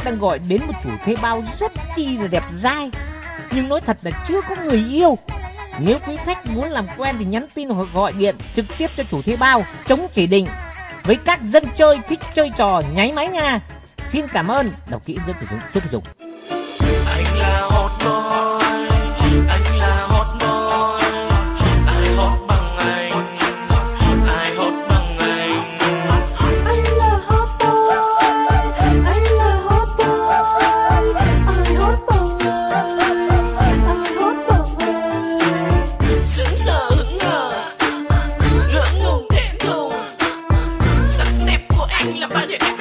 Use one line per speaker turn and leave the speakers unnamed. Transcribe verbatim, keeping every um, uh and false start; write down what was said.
đang gọi đến một chủ thuê bao rất chi là đẹp dai, nhưng nói thật là chưa có người yêu. Nếu quý khách muốn làm quen thì nhắn tin hoặc gọi điện trực tiếp cho chủ thuê bao chống chỉ định với các dân chơi thích chơi trò nháy máy nha. Xin cảm ơn. Đọc kỹ dẫn sử dụng trước sử dụng.
Anh là hot boy, anh là hot boy, ai hot bằng anh, ai hot bằng anh.
Anh là hot boy, anh là hot boy, ai hot bằng anh, ai hot bằng anh.
Hững hờ hững hờ, ngượng ngùng thẹn thùng, sắc đẹp của anh là bao nhiêu em